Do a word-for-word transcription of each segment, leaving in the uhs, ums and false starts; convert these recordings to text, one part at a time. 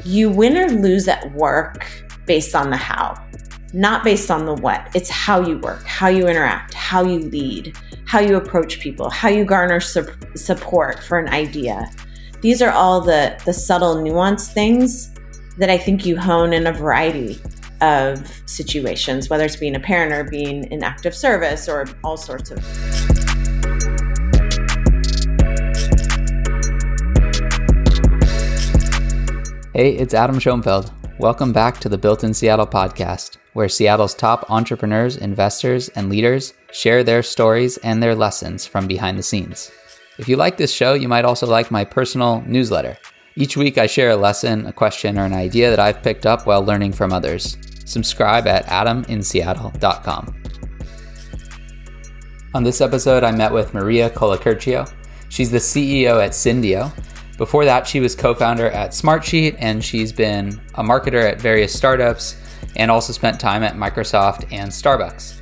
You win or lose at work based on the how, not based on the what. It's how you work, how you interact, how you lead, how you approach people, how you garner su- support for an idea. These are all the, the subtle nuanced things that I think you hone in a variety of situations, whether it's being a parent or being in active service or all sorts of. Hey, it's Adam Schoenfeld. Welcome back to the Built in Seattle podcast, where Seattle's top entrepreneurs, investors, and leaders share their stories and their lessons from behind the scenes. If you like this show, you might also like my personal newsletter. Each week I share a lesson, a question, or an idea that I've picked up while learning from others. Subscribe at adam in seattle dot com. On this episode, I met with Maria Colicurcio. She's the C E O at Syndio. Before that, she was co-founder at Smartsheet, and she's been a marketer at various startups and also spent time at Microsoft and Starbucks.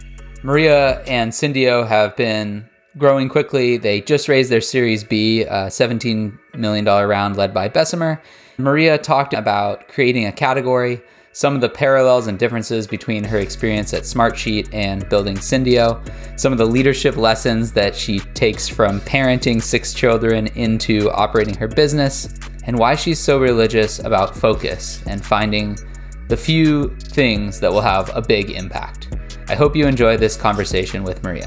Maria and Syndio have been growing quickly. They just raised their Series B, a seventeen million dollars round led by Bessemer. Maria talked about creating a category, some of the parallels and differences between her experience at Smartsheet and building Syndio, some of the leadership lessons that she takes from parenting six children into operating her business, and why she's so religious about focus and finding the few things that will have a big impact. I hope you enjoy this conversation with Maria.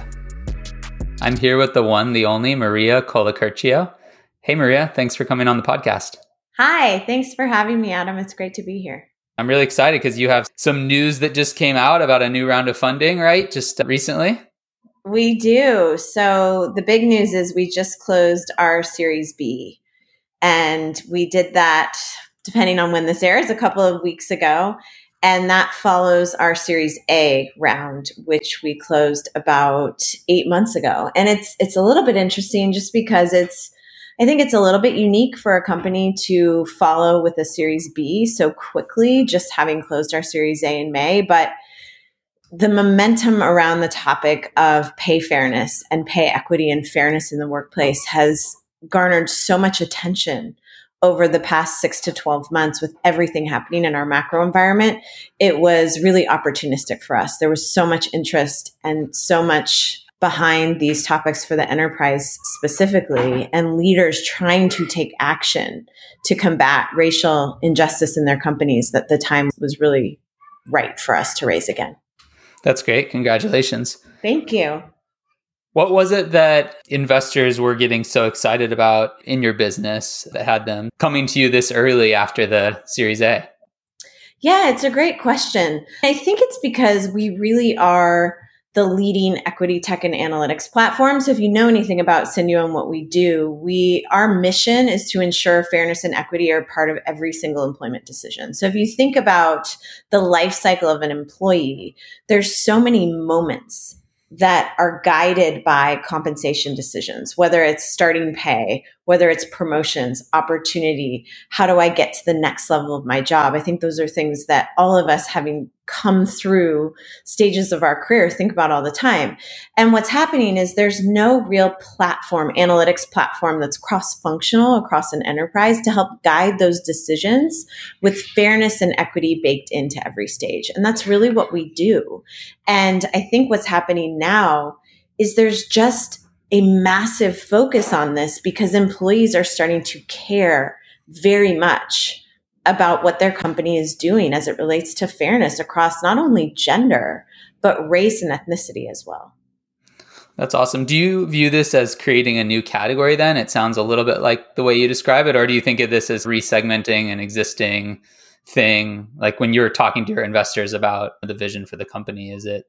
I'm here with the one, the only Maria Colicurcio. Hey, Maria, thanks for coming on the podcast. Hi, thanks for having me, Adam. It's great to be here. I'm really excited because you have some news that just came out about a new round of funding, right? Just recently? We do. So the big news is we just closed our Series B. And we did that, depending on when this airs, a couple of weeks ago. And that follows our Series A round, which we closed about eight months ago. And it's it's a little bit interesting just because it's I think it's a little bit unique for a company to follow with a Series B so quickly, just having closed our Series A in May. But the momentum around the topic of pay fairness and pay equity and fairness in the workplace has garnered so much attention over the past six to twelve months with everything happening in our macro environment. It was really opportunistic for us. There was so much interest and so much behind these topics for the enterprise specifically, and leaders trying to take action to combat racial injustice in their companies, that the time was really right for us to raise again. That's great. Congratulations. Thank you. What was it that investors were getting so excited about in your business that had them coming to you this early after the Series A? Yeah, it's a great question. I think it's because we really are the leading equity tech and analytics platform. So if you know anything about Syndio and what we do, we our mission is to ensure fairness and equity are part of every single employment decision. So if you think about the life cycle of an employee, there's so many moments that are guided by compensation decisions, whether it's starting pay, whether it's promotions, opportunity, how do I get to the next level of my job? I think those are things that all of us, having come through stages of our career, think about all the time. And what's happening is there's no real platform, analytics platform that's cross-functional across an enterprise to help guide those decisions with fairness and equity baked into every stage. And that's really what we do. And I think what's happening now is there's just a massive focus on this because employees are starting to care very much about what their company is doing as it relates to fairness across not only gender, but race and ethnicity as well. That's awesome. Do you view this as creating a new category then? It sounds a little bit like the way you describe it, or do you think of this as resegmenting an existing thing? Like when you're talking to your investors about the vision for the company, is it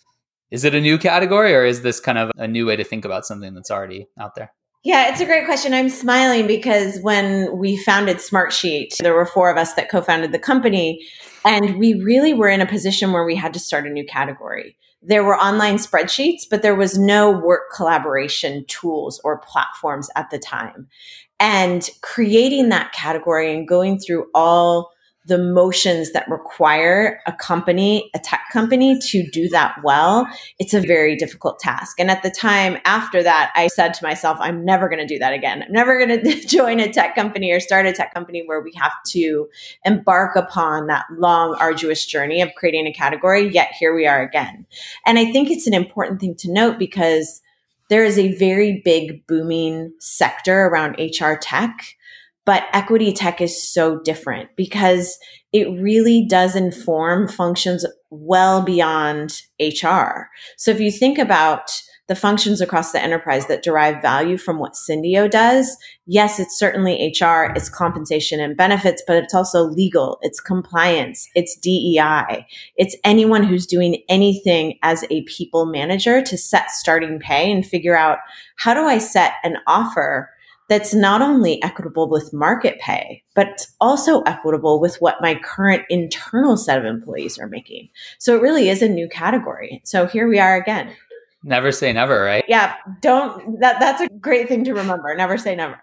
is it a new category, or is this kind of a new way to think about something that's already out there? Yeah, it's a great question. I'm smiling because when we founded Smartsheet, there were four of us that co-founded the company, and we really were in a position where we had to start a new category. There were online spreadsheets, but there was no work collaboration tools or platforms at the time. And creating that category and going through all the motions that require a company, a tech company, to do that well, it's a very difficult task. And at the time after that, I said to myself, I'm never going to do that again. I'm never going to join a tech company or start a tech company where we have to embark upon that long, arduous journey of creating a category. Yet here we are again. And I think it's an important thing to note because there is a very big booming sector around H R tech, but equity tech is so different because it really does inform functions well beyond H R. So if you think about the functions across the enterprise that derive value from what Syndio does, yes, it's certainly H R, it's compensation and benefits, but it's also legal, it's compliance, it's D E I, it's anyone who's doing anything as a people manager to set starting pay and figure out, how do I set an offer that's not only equitable with market pay, but also equitable with what my current internal set of employees are making. So it really is a new category. So here we are again. Never say never, right? Yeah, don't, that that's a great thing to remember. Never say never.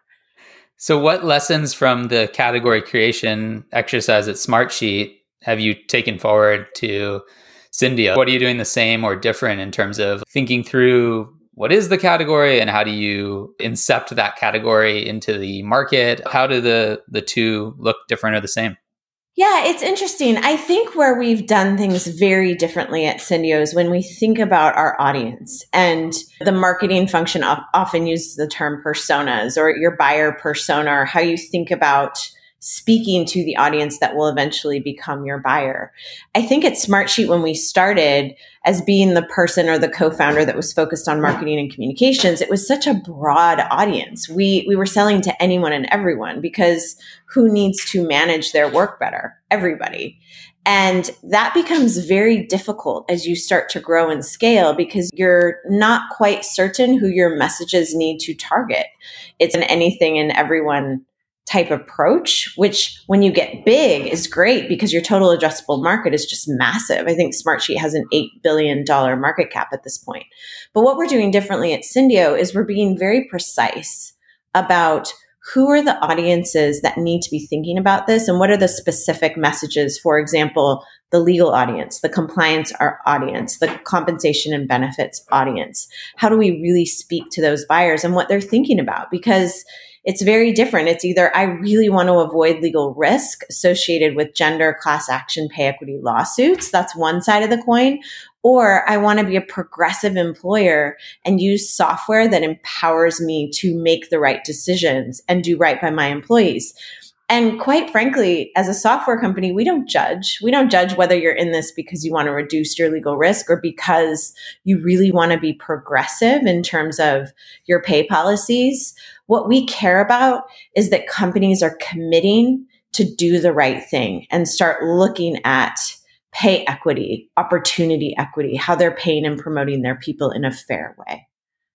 So what lessons from the category creation exercise at Smartsheet have you taken forward to Syndio? What are you doing the same or different in terms of thinking through what is the category and how do you incept that category into the market? How do the, the two look different or the same? Yeah, it's interesting. I think where we've done things very differently at Syndio is when we think about our audience, and the marketing function often uses the term personas or your buyer persona, or how you think about speaking to the audience that will eventually become your buyer. I think at Smartsheet, when we started as being the person or the co-founder that was focused on marketing and communications, it was such a broad audience. We we were selling to anyone and everyone because who needs to manage their work better? Everybody. And that becomes very difficult as you start to grow and scale because you're not quite certain who your messages need to target. It's an anything and everyone type approach, which when you get big is great because your total addressable market is just massive. I think Smartsheet has an eight billion dollars market cap at this point. But what we're doing differently at Syndio is we're being very precise about who are the audiences that need to be thinking about this and what are the specific messages. For example, the legal audience, the compliance audience, the compensation and benefits audience. How do we really speak to those buyers and what they're thinking about? Because it's very different. It's either I really want to avoid legal risk associated with gender, class action, pay equity lawsuits. That's one side of the coin. Or I want to be a progressive employer and use software that empowers me to make the right decisions and do right by my employees. And quite frankly, as a software company, we don't judge. We don't judge whether you're in this because you want to reduce your legal risk or because you really want to be progressive in terms of your pay policies. What we care about is that companies are committing to do the right thing and start looking at pay equity, opportunity equity, how they're paying and promoting their people in a fair way.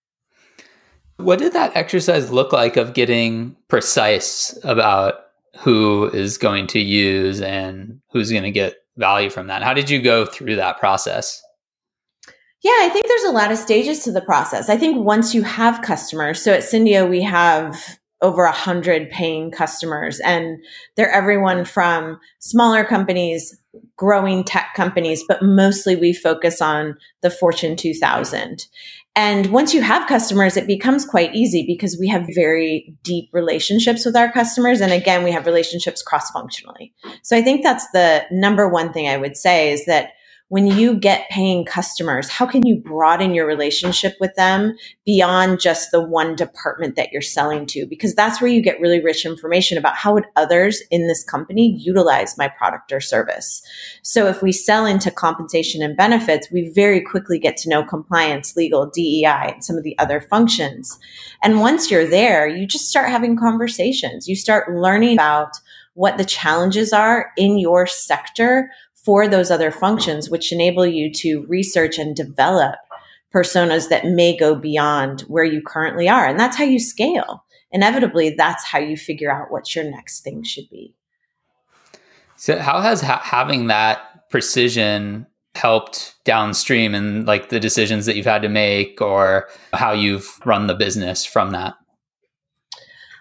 What did that exercise look like of getting precise about who is going to use and who's going to get value from that? How did you go through that process? Yeah, I think there's a lot of stages to the process. I think once you have customers, so at Syndio, we have over a hundred paying customers, and they're everyone from smaller companies, growing tech companies, but mostly we focus on the Fortune two thousand. And once you have customers, it becomes quite easy because we have very deep relationships with our customers. And again, we have relationships cross-functionally. So I think that's the number one thing I would say is that when you get paying customers, how can you broaden your relationship with them beyond just the one department that you're selling to? Because that's where you get really rich information about how would others in this company utilize my product or service. So if we sell into compensation and benefits, we very quickly get to know compliance, legal, D E I, and some of the other functions. And once you're there, you just start having conversations. You start learning about what the challenges are in your sector for those other functions, which enable you to research and develop personas that may go beyond where you currently are. And that's how you scale. Inevitably, that's how you figure out what your next thing should be. So how has ha- having that precision helped downstream in like the decisions that you've had to make or how you've run the business from that?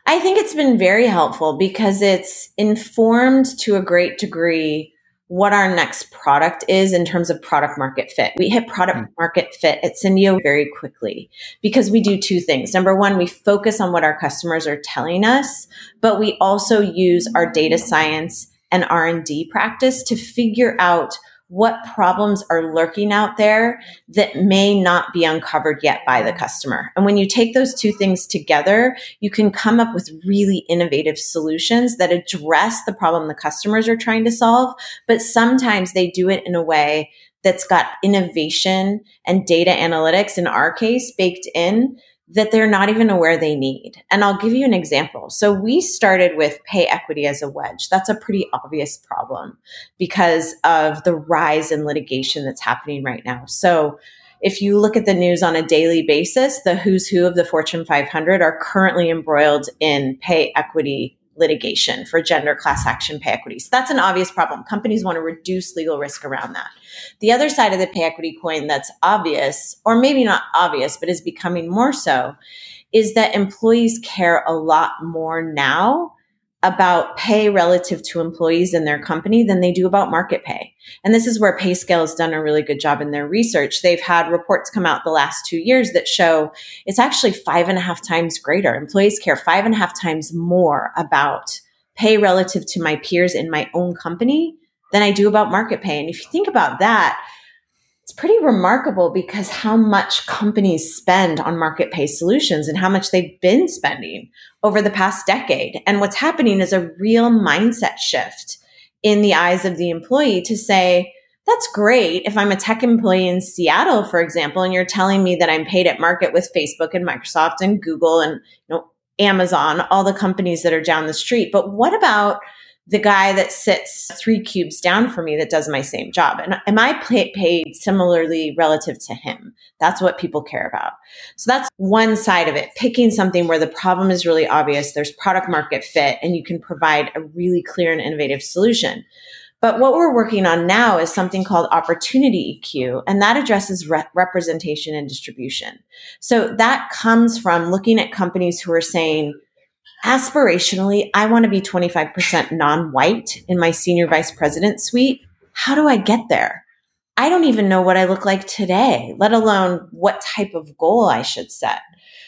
I think it's been very helpful because it's informed to a great degree what our next product is in terms of product market fit. We hit product mm. market fit at Syndio very quickly because we do two things. Number one, we focus on what our customers are telling us, but we also use our data science and R and D practice to figure out what problems are lurking out there that may not be uncovered yet by the customer. And when you take those two things together, you can come up with really innovative solutions that address the problem the customers are trying to solve. But sometimes they do it in a way that's got innovation and data analytics, in our case, baked in that they're not even aware they need. And I'll give you an example. So we started with pay equity as a wedge. That's a pretty obvious problem because of the rise in litigation that's happening right now. So if you look at the news on a daily basis, the who's who of the Fortune five hundred are currently embroiled in pay equity litigation for gender class action pay equity. So that's an obvious problem. Companies want to reduce legal risk around that. The other side of the pay equity coin that's obvious, or maybe not obvious, but is becoming more so, is that employees care a lot more now about pay relative to employees in their company than they do about market pay. And this is where PayScale has done a really good job in their research. They've had reports come out the last two years that show it's actually five and a half times greater. Employees care five and a half times more about pay relative to my peers in my own company than I do about market pay. And if you think about that, it's pretty remarkable because how much companies spend on market pay solutions and how much they've been spending over the past decade. And what's happening is a real mindset shift in the eyes of the employee to say, that's great if I'm a tech employee in Seattle, for example, and you're telling me that I'm paid at market with Facebook and Microsoft and Google and you know Amazon, all the companies that are down the street. But what about the guy that sits three cubes down from me that does my same job? And am I pay- paid similarly relative to him? That's what people care about. So that's one side of it, picking something where the problem is really obvious. There's product market fit and you can provide a really clear and innovative solution. But what we're working on now is something called Opportunity E Q, and that addresses re- representation and distribution. So that comes from looking at companies who are saying, aspirationally, I want to be twenty-five percent non-white in my senior vice president suite. How do I get there? I don't even know what I look like today, let alone what type of goal I should set.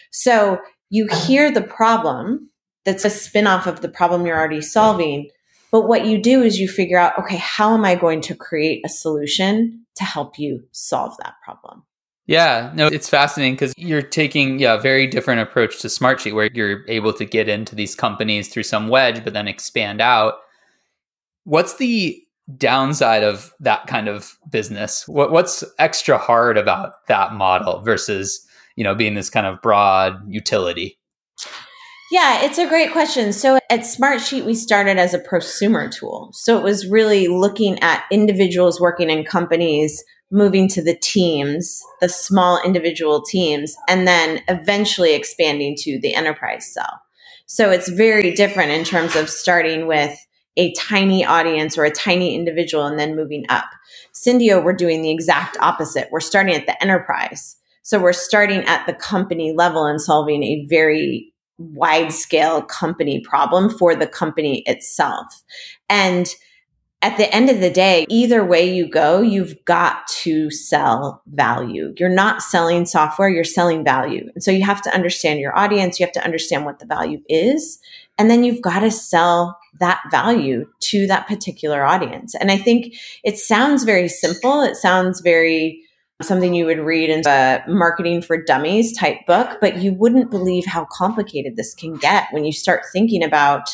So you hear the problem that's a spin-off of the problem you're already solving. But what you do is you figure out, okay, how am I going to create a solution to help you solve that problem? Yeah, no, it's fascinating because you're taking yeah, a very different approach to Smartsheet where you're able to get into these companies through some wedge, but then expand out. What's the downside of that kind of business? What, what's extra hard about that model versus, you know, being this kind of broad utility? Yeah, it's a great question. So at Smartsheet, we started as a prosumer tool. So it was really looking at individuals working in companies, moving to the teams, the small individual teams, and then eventually expanding to the enterprise cell. So it's very different in terms of starting with a tiny audience or a tiny individual and then moving up. Syndio, we're doing the exact opposite. We're starting at the enterprise. So we're starting at the company level and solving a very wide scale company problem for the company itself. And at the end of the day, either way you go, you've got to sell value. You're not selling software, you're selling value. And so you have to understand your audience, you have to understand what the value is, and then you've got to sell that value to that particular audience. And I think it sounds very simple. It sounds very something you would read in a marketing for dummies type book, but you wouldn't believe how complicated this can get when you start thinking about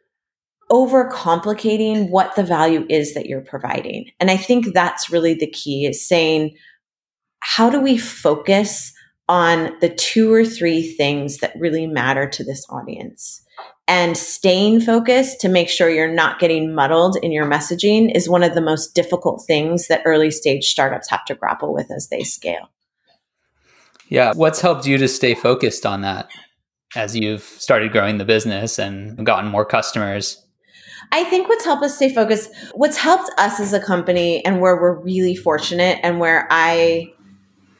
overcomplicating what the value is that you're providing. And I think that's really the key, is saying, how do we focus on the two or three things that really matter to this audience? And staying focused to make sure you're not getting muddled in your messaging is one of the most difficult things that early stage startups have to grapple with as they scale. Yeah. What's helped you to stay focused on that as you've started growing the business and gotten more customers? I think what's helped us stay focused, what's helped us as a company, and where we're really fortunate and where I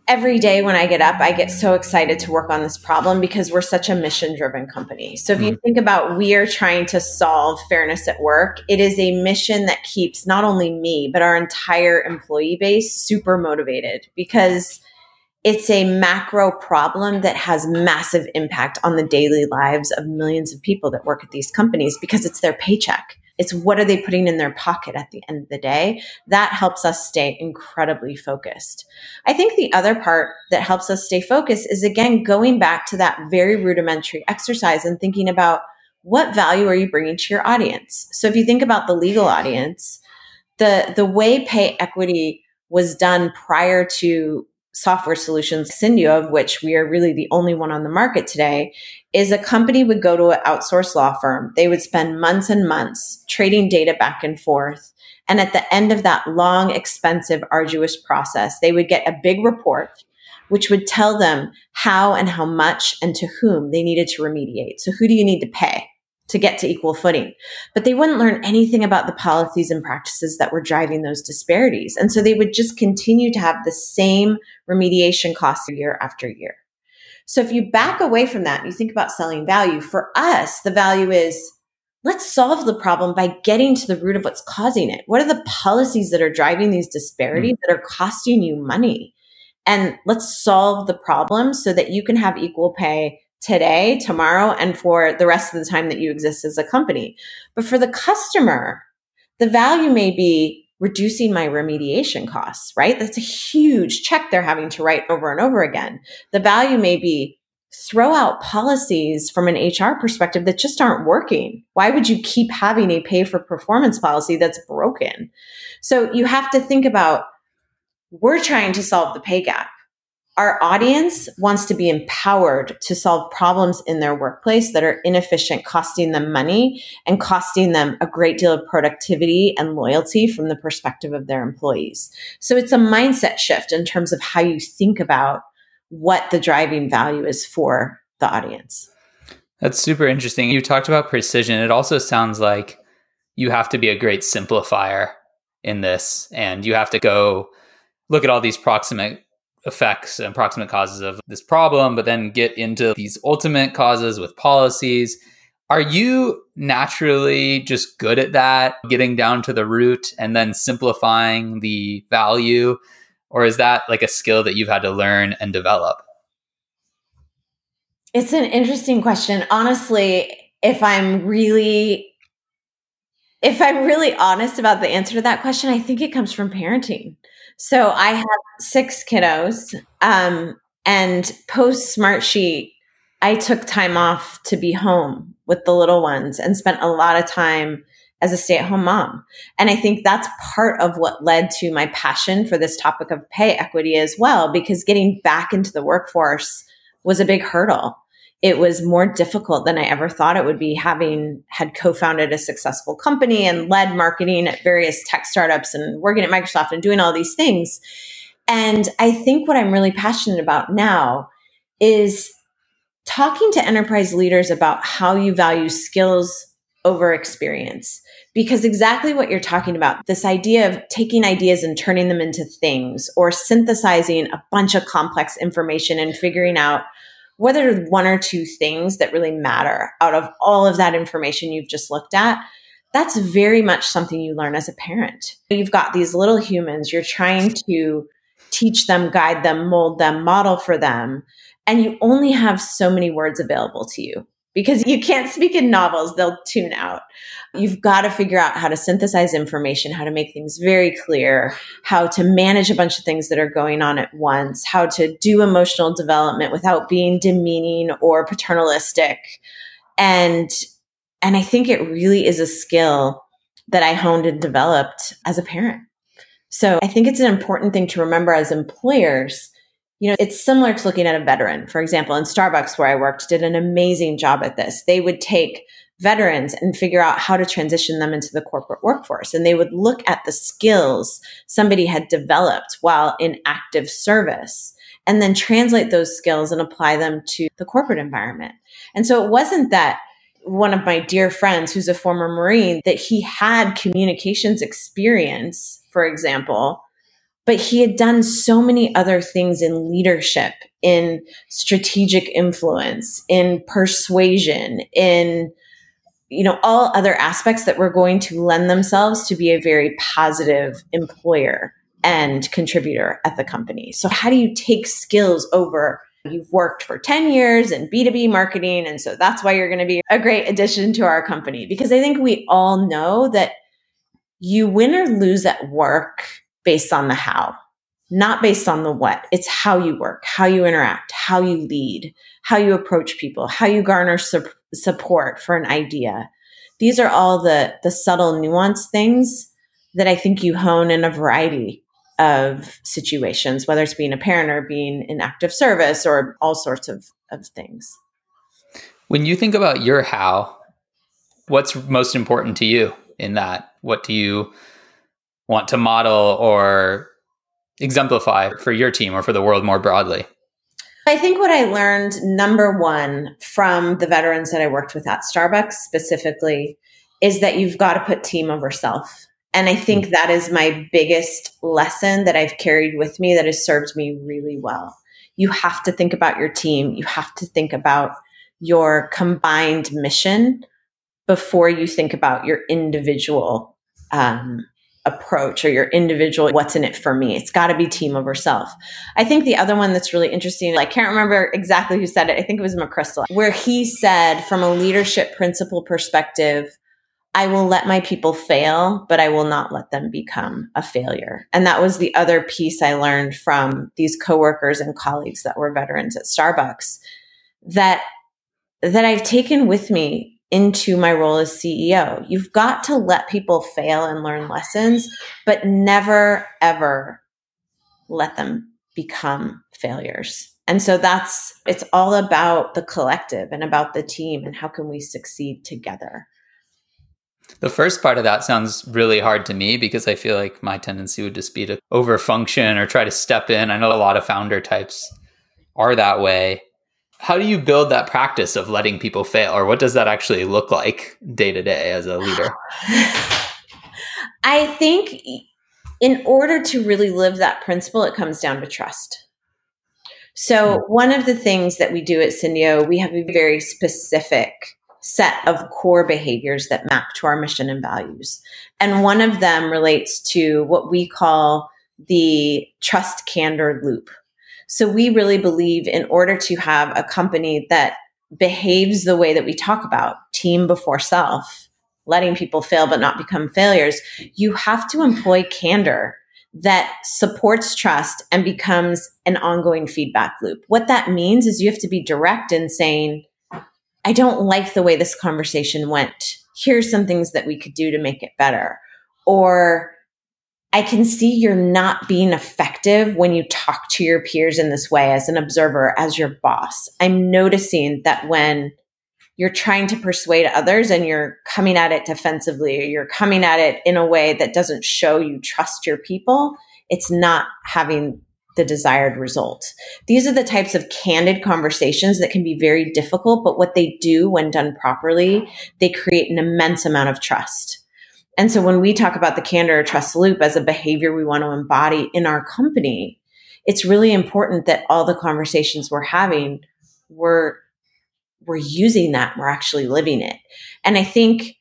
every day when I get up, I get so excited to work on this problem because we're such a mission-driven company. So if you think about we are trying to solve fairness at work, it is a mission that keeps not only me, but our entire employee base super motivated because it's a macro problem that has massive impact on the daily lives of millions of people that work at these companies because it's their paycheck. It's what are they putting in their pocket at the end of the day? That helps us stay incredibly focused. I think the other part that helps us stay focused is, again, going back to that very rudimentary exercise and thinking about what value are you bringing to your audience? So if you think about the legal audience, the, the way pay equity was done prior to software solutions, Syndio, of which we are really the only one on the market today, is a company would go to an outsourced law firm. They would spend months and months trading data back and forth. And at the end of that long, expensive, arduous process, they would get a big report, which would tell them how and how much and to whom they needed to remediate. So who do you need to pay to get to equal footing? But they wouldn't learn anything about the policies and practices that were driving those disparities. And so they would just continue to have the same remediation costs year after year. So if you back away from that and you think about selling value, for us, the value is let's solve the problem by getting to the root of what's causing it. What are the policies that are driving these disparities mm. that are costing you money? And let's solve the problem so that you can have equal pay today, tomorrow, and for the rest of the time that you exist as a company. But for the customer, the value may be reducing my remediation costs, right? That's a huge check they're having to write over and over again. The value may be throw out policies from an H R perspective that just aren't working. Why would you keep having a pay for performance policy that's broken? So you have to think about, we're trying to solve the pay gap. Our audience wants to be empowered to solve problems in their workplace that are inefficient, costing them money and costing them a great deal of productivity and loyalty from the perspective of their employees. So it's a mindset shift in terms of how you think about what the driving value is for the audience. That's super interesting. You talked about precision. It also sounds like you have to be a great simplifier in this, and you have to go look at all these proximate effects and proximate causes of this problem, but then get into these ultimate causes with policies. Are you naturally just good at that, getting down to the root and then simplifying the value? Or is that like a skill that you've had to learn and develop? It's an interesting question. Honestly, if I'm really, if I'm really honest about the answer to that question, I think it comes from parenting. So I have six kiddos, um, and post Smartsheet, I took time off to be home with the little ones and spent a lot of time as a stay-at-home mom. And I think that's part of what led to my passion for this topic of pay equity as well, because getting back into the workforce was a big hurdle. It was more difficult than I ever thought it would be, having had co-founded a successful company and led marketing at various tech startups and working at Microsoft and doing all these things. And I think what I'm really passionate about now is talking to enterprise leaders about how you value skills over experience. Because exactly what you're talking about, this idea of taking ideas and turning them into things, or synthesizing a bunch of complex information and figuring out whether one or two things that really matter out of all of that information you've just looked at, that's very much something you learn as a parent. You've got these little humans, you're trying to teach them, guide them, mold them, model for them, and you only have so many words available to you because you can't speak in novels, they'll tune out. You've got to figure out how to synthesize information, how to make things very clear, how to manage a bunch of things that are going on at once, how to do emotional development without being demeaning or paternalistic. And, and I think it really is a skill that I honed and developed as a parent. So I think it's an important thing to remember as employers. You know, it's similar to looking at a veteran. For example, in Starbucks, where I worked, did an amazing job at this. They would take veterans and figure out how to transition them into the corporate workforce. And they would look at the skills somebody had developed while in active service and then translate those skills and apply them to the corporate environment. And so it wasn't that one of my dear friends who's a former Marine, that he had communications experience, for example, But he had done so many other things in leadership, in strategic influence, in persuasion, in, you know, all other aspects that were going to lend themselves to be a very positive employer and contributor at the company. So how do you take skills over? You've worked for ten years in B two B marketing, and so that's why you're going to be a great addition to our company. Because I think we all know that you win or lose at work based on the how, not based on the what. It's how you work, how you interact, how you lead, how you approach people, how you garner su- support for an idea. These are all the, the subtle nuanced things that I think you hone in a variety of situations, whether it's being a parent or being in active service or all sorts of, of things. When you think about your how, what's most important to you in that? What do you want to model or exemplify for your team or for the world more broadly? I think what I learned, number one, from the veterans that I worked with at Starbucks specifically, is that you've got to put team over self. And I think that is my biggest lesson that I've carried with me that has served me really well. You have to think about your team. You have to think about your combined mission before you think about your individual um, approach or your individual, what's in it for me. It's got to be team over self. I think the other one that's really interesting, I can't remember exactly who said it. I think it was McChrystal, where he said, from a leadership principle perspective, I will let my people fail, but I will not let them become a failure. And that was the other piece I learned from these coworkers and colleagues that were veterans at Starbucks that, that I've taken with me into my role as C E O. You've got to let people fail and learn lessons, but never, ever let them become failures. And so that's, it's all about the collective and about the team and how can we succeed together. The first part of that sounds really hard to me because I feel like my tendency would just be to overfunction or try to step in. I know a lot of founder types are that way. How do you build that practice of letting people fail? Or what does that actually look like day to day as a leader? I think in order to really live that principle, it comes down to trust. So one of the things that we do at Syndio, we have a very specific set of core behaviors that map to our mission and values. And one of them relates to what we call the trust candor loop. So we really believe in order to have a company that behaves the way that we talk about, team before self, letting people fail but not become failures, you have to employ candor that supports trust and becomes an ongoing feedback loop. What that means is you have to be direct in saying, I don't like the way this conversation went. Here's some things that we could do to make it better. Or I can see you're not being effective when you talk to your peers in this way as an observer, as your boss. I'm noticing that when you're trying to persuade others and you're coming at it defensively, or you're coming at it in a way that doesn't show you trust your people, it's not having the desired result. These are the types of candid conversations that can be very difficult, but what they do when done properly, they create an immense amount of trust. And so when we talk about the candor or trust loop as a behavior we want to embody in our company, it's really important that all the conversations we're having, we're, we're using that, we're actually living it. And I think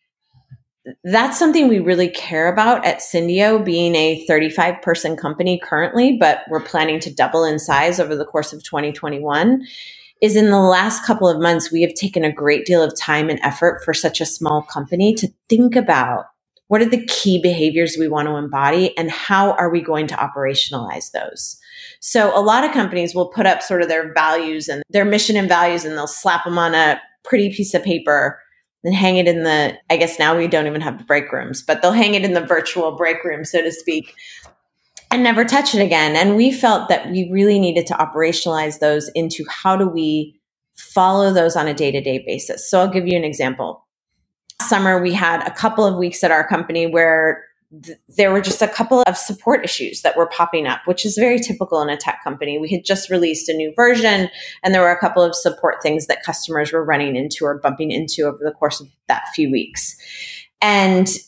that's something we really care about at Syndio, being a thirty-five person company currently, but we're planning to double in size over the course of twenty twenty-one, is in the last couple of months, we have taken a great deal of time and effort for such a small company to think about what are the key behaviors we want to embody and how are we going to operationalize those. So a lot of companies will put up sort of their values and their mission and values, and they'll slap them on a pretty piece of paper and hang it in the, I guess now we don't even have the break rooms, but they'll hang it in the virtual break room, so to speak, and never touch it again. And we felt that we really needed to operationalize those into how do we follow those on a day-to-day basis. So I'll give you an example. Summer, we had a couple of weeks at our company where th- there were just a couple of support issues that were popping up, which is very typical in a tech company. We had just released a new version, and there were a couple of support things that customers were running into or bumping into over the course of that few weeks. And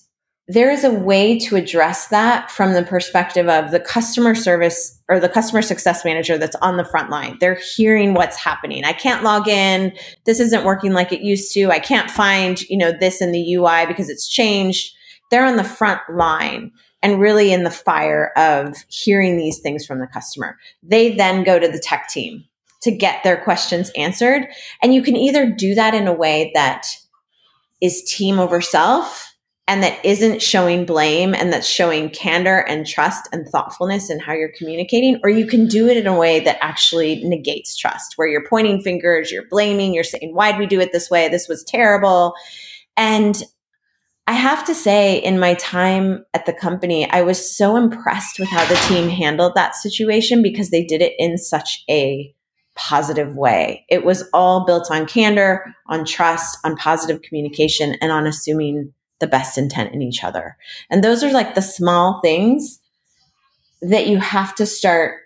there is a way to address that from the perspective of the customer service or the customer success manager that's on the front line. They're hearing what's happening. I can't log in. This isn't working like it used to. I can't find, you know, this in the U I because it's changed. They're on the front line and really in the fire of hearing these things from the customer. They then go to the tech team to get their questions answered. And you can either do that in a way that is team over self, and that isn't showing blame, and that's showing candor and trust and thoughtfulness in how you're communicating, or you can do it in a way that actually negates trust, where you're pointing fingers, you're blaming, you're saying, why'd we do it this way? This was terrible. And I have to say, in my time at the company, I was so impressed with how the team handled that situation because they did it in such a positive way. It was all built on candor, on trust, on positive communication, and on assuming the best intent in each other. And those are like the small things that you have to start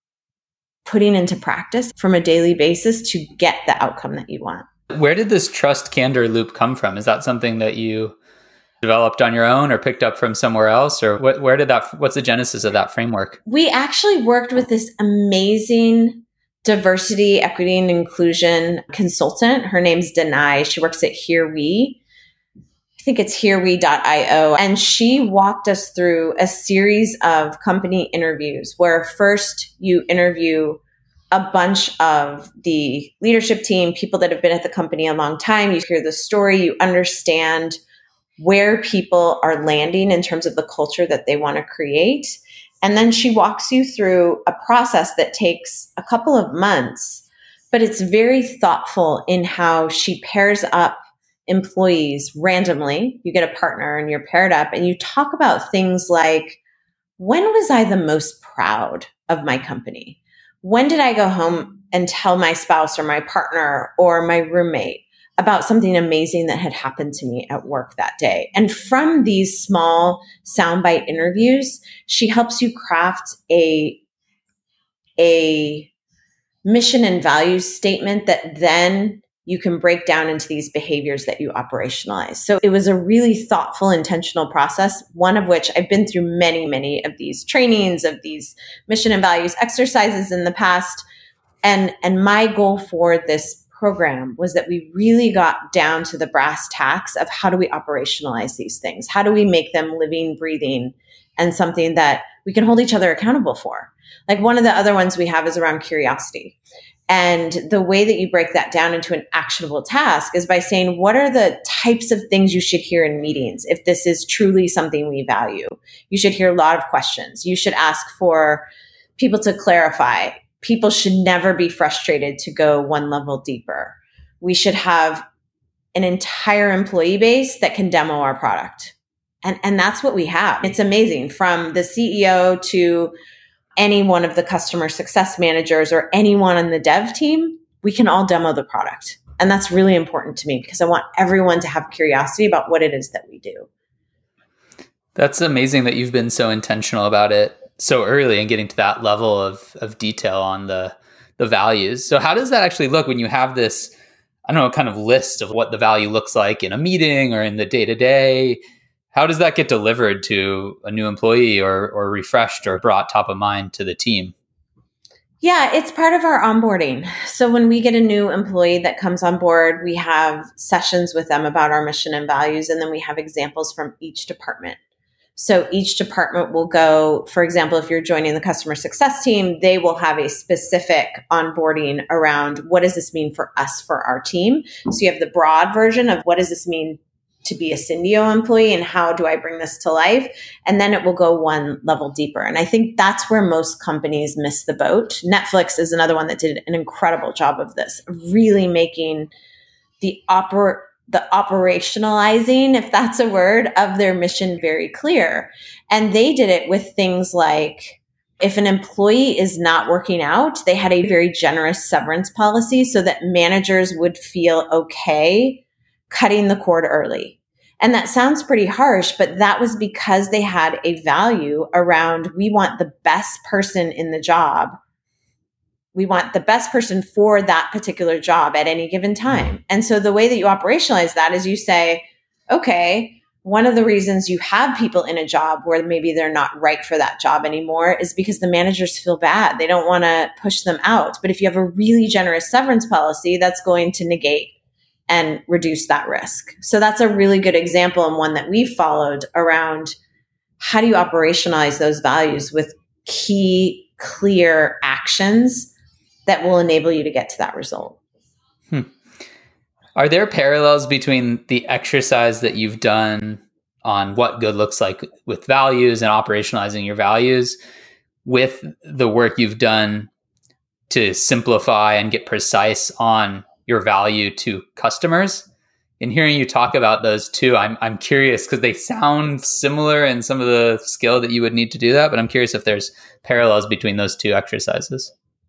putting into practice from a daily basis to get the outcome that you want. Where did this trust candor loop come from? Is that something that you developed on your own or picked up from somewhere else? Or what, where did that, what's the genesis of that framework? We actually worked with this amazing diversity, equity, and inclusion consultant. Her name's Denai. She works at Here We. I think it's here we dot io. And she walked us through a series of company interviews where first you interview a bunch of the leadership team, people that have been at the company a long time. You hear the story, you understand where people are landing in terms of the culture that they want to create. And then she walks you through a process that takes a couple of months, but it's very thoughtful in how she pairs up employees randomly. You get a partner and you're paired up and you talk about things like, when was I the most proud of my company? When did I go home and tell my spouse or my partner or my roommate about something amazing that had happened to me at work that day? And from these small soundbite interviews, she helps you craft a, a mission and values statement that then you can break down into these behaviors that you operationalize. So it was a really thoughtful, intentional process, one of which I've been through many, many of these trainings, of these mission and values exercises in the past. And, and my goal for this program was that we really got down to the brass tacks of how do we operationalize these things? How do we make them living, breathing, and something that we can hold each other accountable for? Like one of the other ones we have is around curiosity. And the way that you break that down into an actionable task is by saying, what are the types of things you should hear in meetings? If this is truly something we value, you should hear a lot of questions. You should ask for people to clarify. People should never be frustrated to go one level deeper. We should have an entire employee base that can demo our product. And, and that's what we have. It's amazing, from the C E O to any one of the customer success managers or anyone on the dev team, we can all demo the product. And that's really important to me because I want everyone to have curiosity about what it is that we do. That's amazing that you've been so intentional about it so early and getting to that level of, of detail on the, the values. So how does that actually look when you have this, I don't know, kind of list of what the value looks like in a meeting or in the day-to-day? How does that get delivered to a new employee or, or refreshed or brought top of mind to the team? Yeah, it's part of our onboarding. So when we get a new employee that comes on board, we have sessions with them about our mission and values, and then we have examples from each department. So each department will go, for example, if you're joining the customer success team, they will have a specific onboarding around what does this mean for us, for our team. So you have the broad version of what does this mean to be a Syndio employee and how do I bring this to life? And then it will go one level deeper. And I think that's where most companies miss the boat. Netflix is another one that did an incredible job of this, really making the oper- the operationalizing, if that's a word, of their mission very clear. And they did it with things like, if an employee is not working out, they had a very generous severance policy so that managers would feel okay cutting the cord early. And that sounds pretty harsh, but that was because they had a value around, we want the best person in the job. We want the best person for that particular job at any given time. And so the way that you operationalize that is you say, okay, one of the reasons you have people in a job where maybe they're not right for that job anymore is because the managers feel bad. They don't want to push them out. But if you have a really generous severance policy, that's going to negate and reduce that risk. So that's a really good example, and one that we've followed around how do you operationalize those values with key, clear actions that will enable you to get to that result. Hmm. Are there parallels between the exercise that you've done on what good looks like with values and operationalizing your values with the work you've done to simplify and get precise on your value to customers? In hearing you talk about those two, I'm I'm curious because they sound similar in some of the skill that you would need to do that, but I'm curious if there's parallels between those two exercises.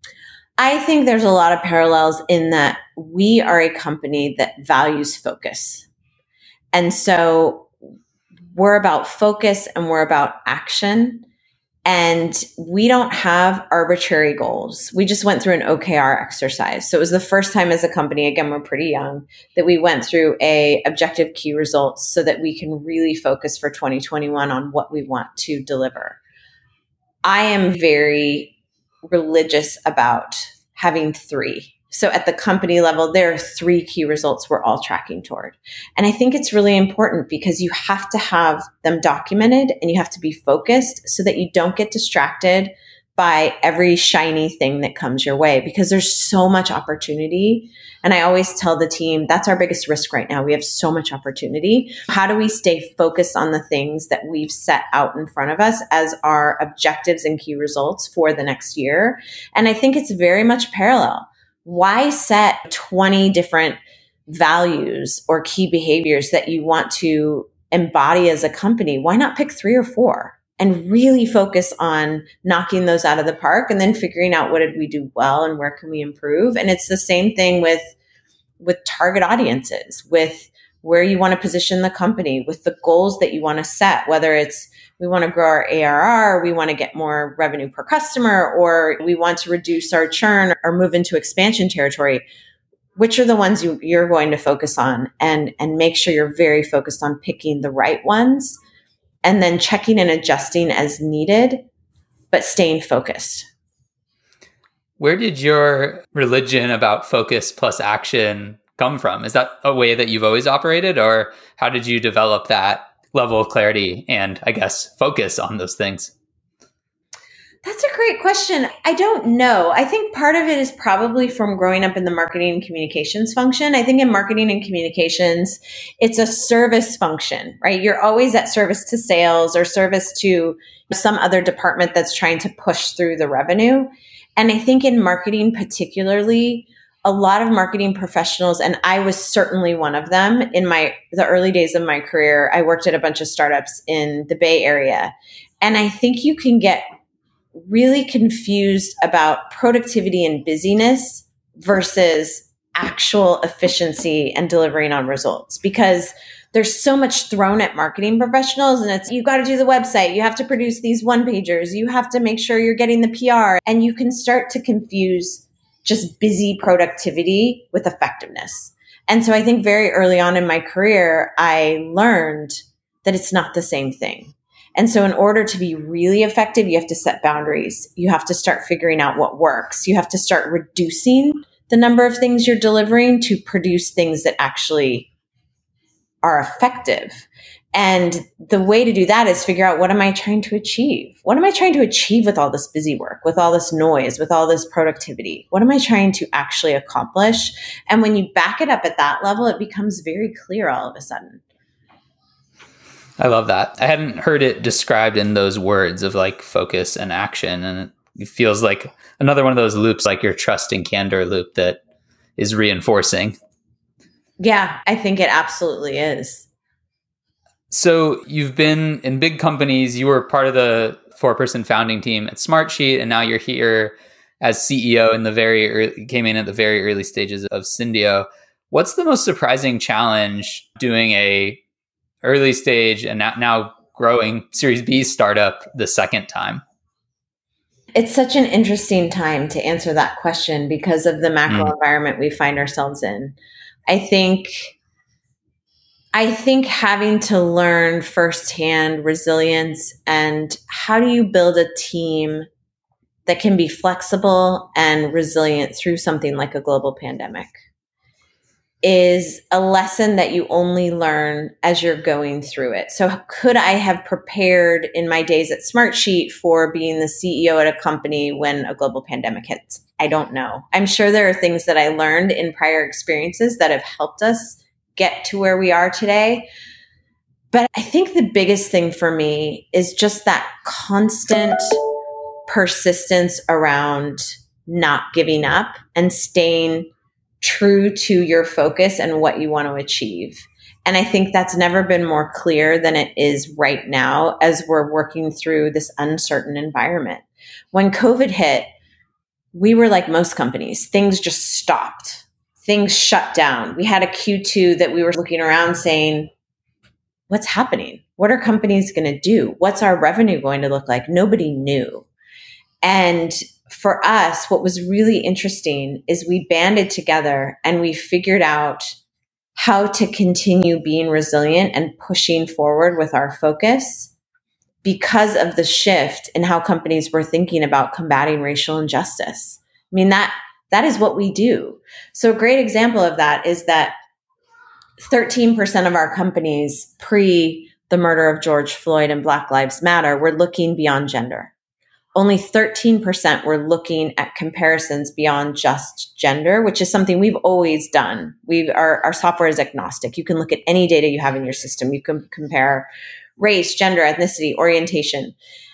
I think there's a lot of parallels in that we are a company that values focus. And so we're about focus and we're about action. And we don't have arbitrary goals. We just went through an O K R exercise. So it was the first time as a company, again, we're pretty young, that we went through a objective key results so that we can really focus for twenty twenty-one on what we want to deliver. I am very religious about having three. So at the company level, there are three key results we're all tracking toward. And I think it's really important because you have to have them documented and you have to be focused so that you don't get distracted by every shiny thing that comes your way, because there's so much opportunity. And I always tell the team, that's our biggest risk right now. We have so much opportunity. How do we stay focused on the things that we've set out in front of us as our objectives and key results for the next year? And I think it's very much parallel. Why set twenty different values or key behaviors that you want to embody as a company? Why not pick three or four and really focus on knocking those out of the park and then figuring out what did we do well and where can we improve? And it's the same thing with, with target audiences, with where you want to position the company, with the goals that you want to set, whether it's we want to grow our A R R, we want to get more revenue per customer, or we want to reduce our churn or move into expansion territory. Which are the ones you, you're going to focus on, and, and make sure you're very focused on picking the right ones and then checking and adjusting as needed, but staying focused. Where did your religion about focus plus action come from? Is that a way that you've always operated, or how did you develop that level of clarity and, I guess, focus on those things? That's a great question. I don't know. I think part of it is probably from growing up in the marketing and communications function. I think in marketing and communications, it's a service function, right? You're always at service to sales or service to some other department that's trying to push through the revenue. And I think in marketing particularly, a lot of marketing professionals, and I was certainly one of them in my the early days of my career, I worked at a bunch of startups in the Bay Area. And I think you can get really confused about productivity and busyness versus actual efficiency and delivering on results, because there's so much thrown at marketing professionals, and it's, you got to do the website, you have to produce these one pagers, you have to make sure you're getting the P R, and you can start to confuse just busy productivity with effectiveness. And so I think very early on in my career, I learned that it's not the same thing. And so in order to be really effective, you have to set boundaries. You have to start figuring out what works. You have to start reducing the number of things you're delivering to produce things that actually are effective. And the way to do that is figure out, what am I trying to achieve? What am I trying to achieve with all this busy work, with all this noise, with all this productivity? What am I trying to actually accomplish? And when you back it up at that level, it becomes very clear all of a sudden. I love that. I hadn't heard it described in those words of like focus and action. And it feels like another one of those loops, like your trust and candor loop that is reinforcing. Yeah, I think it absolutely is. So you've been in big companies. You were part of the four-person founding team at Smartsheet, and now you're here as C E O in the very early, came in at the very early stages of Syndio. What's the most surprising challenge doing a early stage and now, now growing Series B startup the second time? It's such an interesting time to answer that question because of the macro mm. environment we find ourselves in. I think I think having to learn firsthand resilience and how do you build a team that can be flexible and resilient through something like a global pandemic is a lesson that you only learn as you're going through it. So could I have prepared in my days at Smartsheet for being the C E O at a company when a global pandemic hits? I don't know. I'm sure there are things that I learned in prior experiences that have helped us get to where we are today. But I think the biggest thing for me is just that constant persistence around not giving up and staying true to your focus and what you want to achieve. And I think that's never been more clear than it is right now as we're working through this uncertain environment. When COVID hit, we were like most companies. Things just stopped. Things shut down. We had a Q two that we were looking around saying, what's happening? What are companies going to do? What's our revenue going to look like? Nobody knew. And for us, what was really interesting is we banded together and we figured out how to continue being resilient and pushing forward with our focus because of the shift in how companies were thinking about combating racial injustice. I mean, that that is what we do. So a great example of that is that thirteen percent of our companies pre the murder of George Floyd and Black Lives Matter were looking beyond gender. Only thirteen percent were looking at comparisons beyond just gender, which is something we've always done. We our, our software is agnostic. You can look at any data you have in your system. You can compare race, gender, ethnicity, orientation.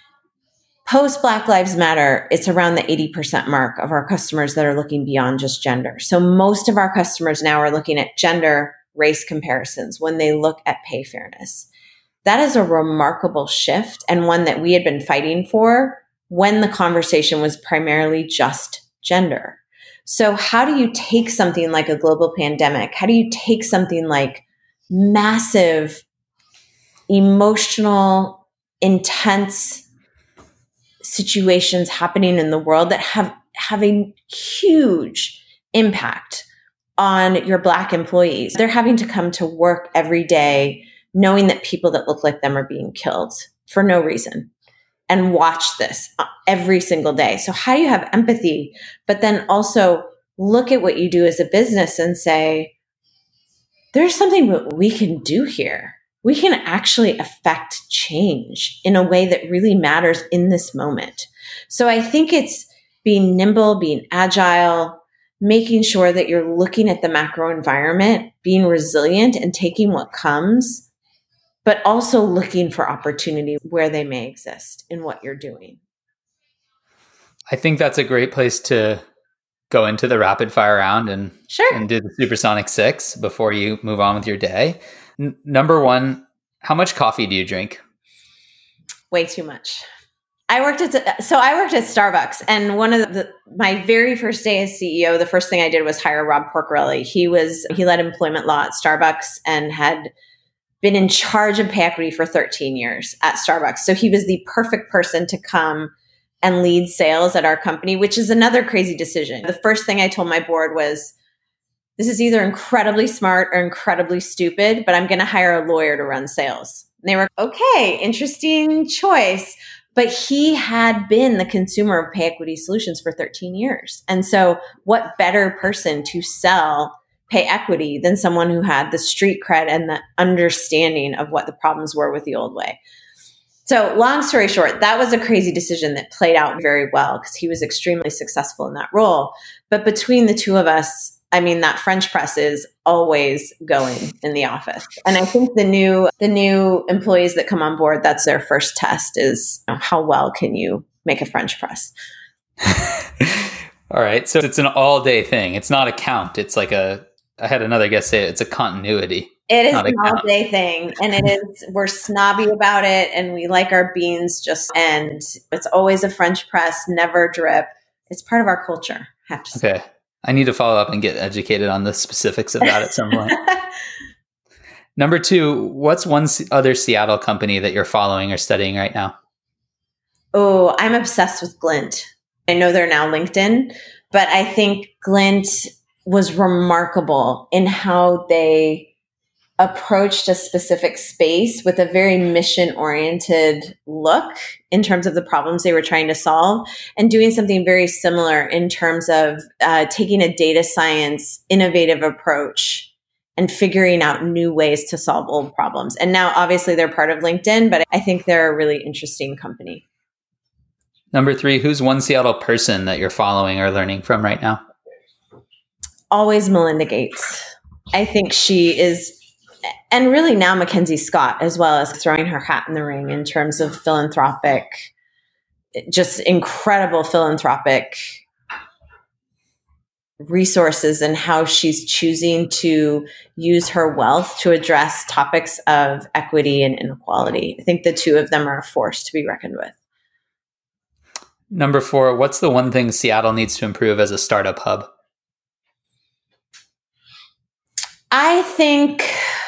Post Black Lives Matter, it's around the eighty percent mark of our customers that are looking beyond just gender. So most of our customers now are looking at gender, race comparisons when they look at pay fairness. That is a remarkable shift and one that we had been fighting for when the conversation was primarily just gender. So how do you take something like a global pandemic? How do you take something like massive, emotional, intense situations happening in the world that have, have a huge impact on your Black employees? They're having to come to work every day knowing that people that look like them are being killed for no reason, and watch this every single day. So how do you have empathy, but then also look at what you do as a business and say, there's something that we can do here. We can actually affect change in a way that really matters in this moment. So I think it's being nimble, being agile, making sure that you're looking at the macro environment, being resilient and taking what comes, but also looking for opportunity where they may exist in what you're doing. I think that's a great place to go into the rapid fire round and, sure. and do the Supersonic Six before you move on with your day. N- number one, how much coffee do you drink? Way too much. I worked at, so I worked at Starbucks, and one of the, my very first day as C E O, the first thing I did was hire Rob Porcarelli. He was, he led employment law at Starbucks and had been in charge of pay equity for thirteen years at Starbucks. So he was the perfect person to come and lead sales at our company, which is another crazy decision. The first thing I told my board was, this is either incredibly smart or incredibly stupid, but I'm going to hire a lawyer to run sales. And they were, okay, interesting choice. But he had been the consumer of pay equity solutions for thirteen years. And so what better person to sell pay equity than someone who had the street cred and the understanding of what the problems were with the old way. So long story short, that was a crazy decision that played out very well because he was extremely successful in that role. But between the two of us, I mean, that French press is always going in the office. And I think the new the new employees that come on board, that's their first test is, you know, how well can you make a French press? All right. So it's an all day thing. It's not a count. It's like a, I had another guest say it, it's a continuity. It is an all day thing. And it is, we're snobby about it. And we like our beans just, and it's always a French press, never drip. It's part of our culture, I have to say. Okay. I need to follow up and get educated on the specifics of that at some point. Number two, what's one other Seattle company that you're following or studying right now? Oh, I'm obsessed with Glint. I know they're now LinkedIn, but I think Glint was remarkable in how they approached a specific space with a very mission-oriented look in terms of the problems they were trying to solve, and doing something very similar in terms of uh, taking a data science innovative approach and figuring out new ways to solve old problems. And now, obviously, they're part of LinkedIn, but I think they're a really interesting company. Number three, who's one Seattle person that you're following or learning from right now? Always Melinda Gates. I think she is, and really now Mackenzie Scott as well, as throwing her hat in the ring in terms of philanthropic, just incredible philanthropic resources, and how she's choosing to use her wealth to address topics of equity and inequality. I think the two of them are a force to be reckoned with. Number four, what's the one thing Seattle needs to improve as a startup hub? I think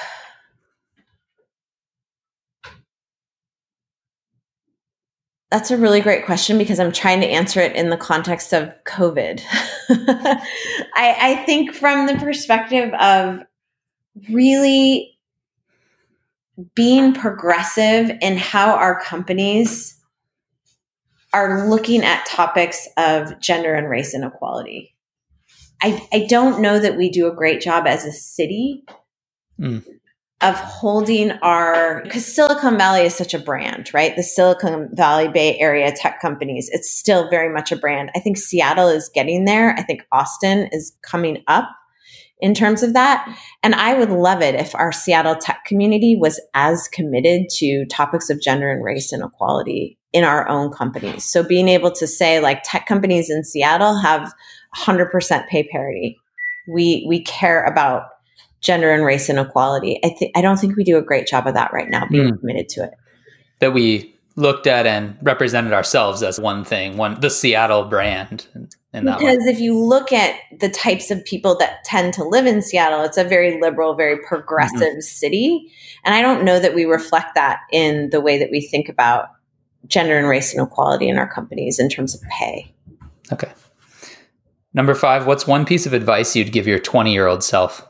that's a really great question, because I'm trying to answer it in the context of COVID. I, I think from the perspective of really being progressive in how our companies are looking at topics of gender and race inequality. I, I don't know that we do a great job as a city mm. of holding our, because Silicon Valley is such a brand, right? The Silicon Valley Bay Area tech companies, it's still very much a brand. I think Seattle is getting there. I think Austin is coming up in terms of that. And I would love it if our Seattle tech community was as committed to topics of gender and race inequality in our own companies. So being able to say, like, tech companies in Seattle have one hundred percent pay parity. We we care about gender and race inequality. I think I don't think we do a great job of that right now, being mm. committed to it. That we looked at and represented ourselves as one thing, one the Seattle brand. In that because one. If you look at the types of people that tend to live in Seattle, it's a very liberal, very progressive mm-hmm. city. And I don't know that we reflect that in the way that we think about gender and race inequality in our companies in terms of pay. Okay. Number five, what's one piece of advice you'd give your twenty-year-old self?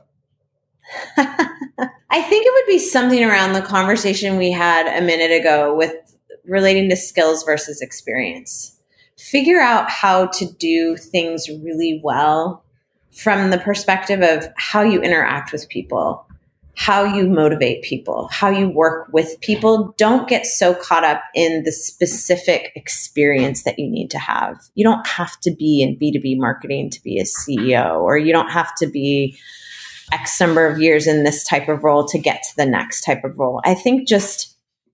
I think it would be something around the conversation we had a minute ago with relating to skills versus experience. Figure out how to do things really well from the perspective of how you interact with people, how you motivate people, how you work with people. Don't get so caught up in the specific experience that you need to have. You don't have to be in B two B marketing to be a C E O, or you don't have to be X number of years in this type of role to get to the next type of role. I think just,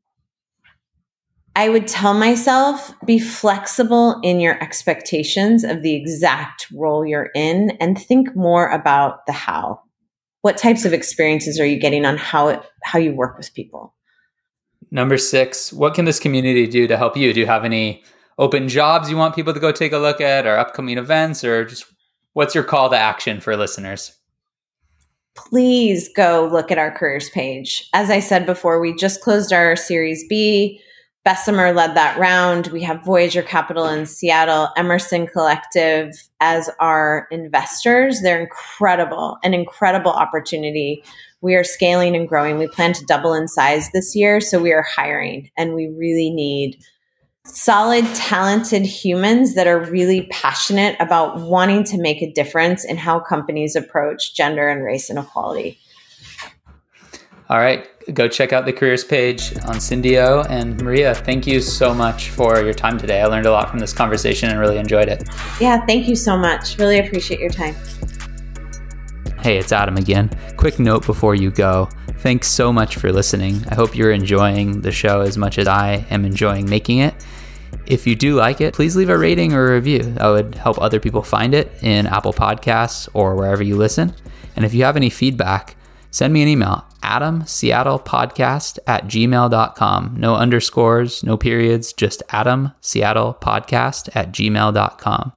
I would tell myself, be flexible in your expectations of the exact role you're in, and think more about the how. What types of experiences are you getting on how it, how you work with people? Number six, what can this community do to help you? Do you have any open jobs you want people to go take a look at, or upcoming events, or just what's your call to action for listeners? Please go look at our careers page. As I said before, we just closed our Series B. Bessemer led that round. We have Voyager Capital in Seattle, Emerson Collective as our investors. They're incredible, an incredible opportunity. We are scaling and growing. We plan to double in size this year, so we are hiring, and we really need solid, talented humans that are really passionate about wanting to make a difference in how companies approach gender and race inequality. All right, go check out the careers page on Syndio. And Maria, thank you so much for your time today. I learned a lot from this conversation and really enjoyed it. Yeah, thank you so much. Really appreciate your time. Hey, it's Adam again. Quick note before you go. Thanks so much for listening. I hope you're enjoying the show as much as I am enjoying making it. If you do like it, please leave a rating or a review. That would help other people find it in Apple Podcasts or wherever you listen. And if you have any feedback, send me an email, adamseattlepodcast at gmail dot com. No underscores, no periods, just adamseattlepodcast at gmail dot com.